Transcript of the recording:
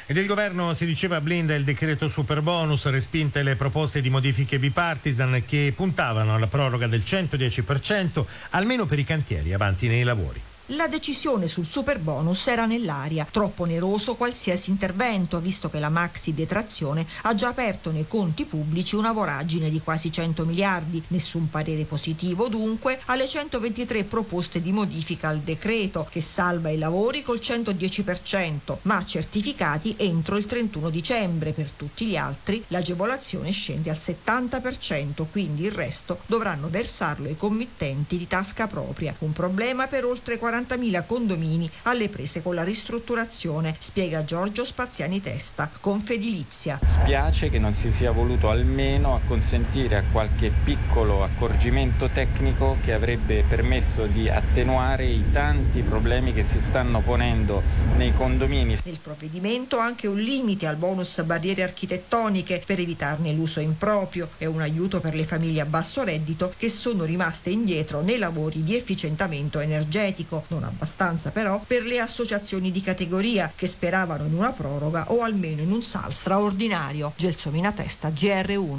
E del governo si diceva blinda il decreto Superbonus, respinte le proposte di modifiche bipartisan che puntavano alla proroga del 110%, almeno per i cantieri avanti nei lavori. La decisione sul superbonus era nell'aria, troppo oneroso qualsiasi intervento, visto che la maxi detrazione ha già aperto nei conti pubblici una voragine di quasi 100 miliardi. Nessun parere positivo dunque alle 123 proposte di modifica al decreto, che salva i lavori col 110%, ma certificati entro il 31 dicembre. Per tutti gli altri l'agevolazione scende al 70%, quindi il resto dovranno versarlo i committenti di tasca propria. Un problema per oltre 40.000 condomini alle prese con la ristrutturazione, spiega Giorgio Spaziani Testa, Confedilizia. Spiace che non si sia voluto almeno acconsentire a qualche piccolo accorgimento tecnico che avrebbe permesso di attenuare i tanti problemi che si stanno ponendo nei condomini. Nel provvedimento anche un limite al bonus barriere architettoniche per evitarne l'uso improprio e un aiuto per le famiglie a basso reddito che sono rimaste indietro nei lavori di efficientamento energetico. Non abbastanza però per le associazioni di categoria che speravano in una proroga o almeno in un SAL straordinario. Gelsomina Testa, GR1.